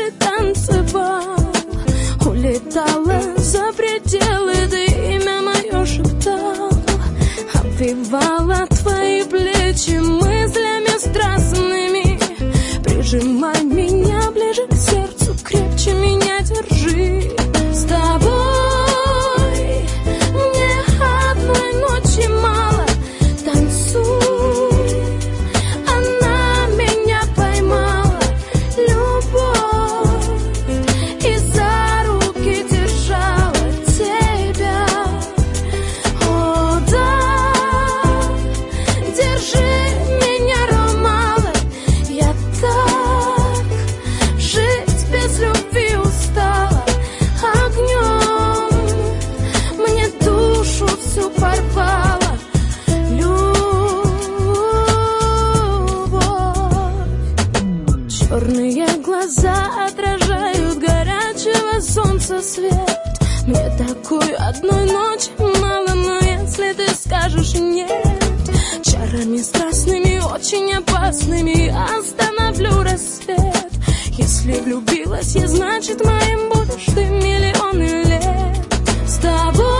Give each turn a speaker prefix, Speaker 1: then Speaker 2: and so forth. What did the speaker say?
Speaker 1: ты танцевал, улетала за пределы, ты имя мое шептал, обвивала твои плечи мыслями страстными. Прижимай меня ближе к сердцу, крепче меня держи. С тобой мне одной ночи мало, танцуй, она меня поймала, любовь, и за руки держала тебя. О, да, держи меня, Ромала, я так жить без любви устала. Огнем мне душу всю порвала любовь. Черные глаза отражают горячего солнца свет. Мне такой одной ночи мало, но если ты скажешь нет, чарами страстными, очень опасными остановлю рассвет. Если влюбилась я, значит моим будешь ты миллионы лет. С тобой